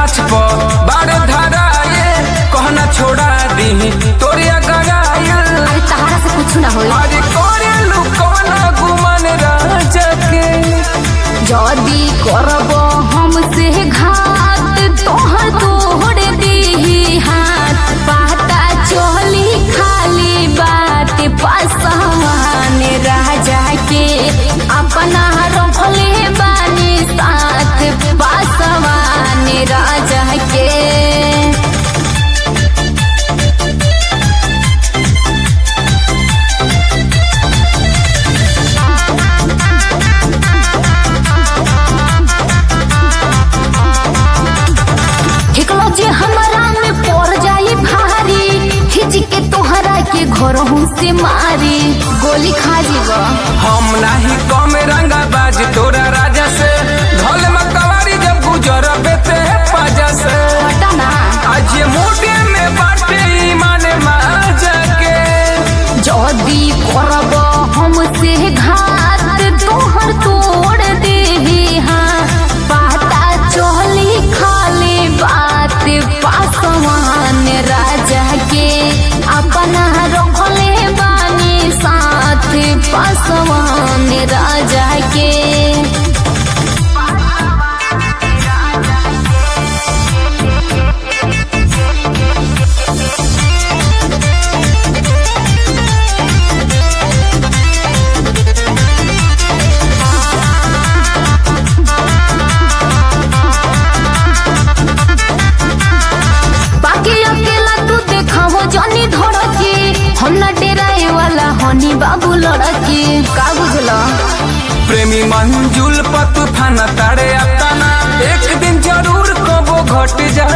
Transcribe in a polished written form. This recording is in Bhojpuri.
गाछ पर बाड़ धराए कहना छोड़ा दी तोरिया गगायल। अरे तहारा से कुछ ना होई। अरे करे लुकवना गुमान राजा के जदी करब हमसे घात तोहर तोड़ दी हाथ। पता चली खाली बात पासवान राजा के अपना रखले बानी साथ पासवान राजा के। जे हमारा में पड़ जाई भारी खिच के तोहरा के घरहू से मारी गोली खा जीवा। हम नाही कम रंगा बाज तोरा राजा से ढोल मकवारी जब गुजरबे ते पाजा से। हटा ना आज ये मोटे में बाटे ईमान माजा के जदी करब हमसे घात तोहर तोड़ दे हाँ। पता चली खाली बात पासवान राजा के अपना रखले बानी साथ पासवान राजा के। जनी धड़की हम न डेराए वाला हनी बाबू लड़की का बुझला। प्रेमी मंजुल पर तूफान तारे अपना एक दिन जरूर कबो घट जा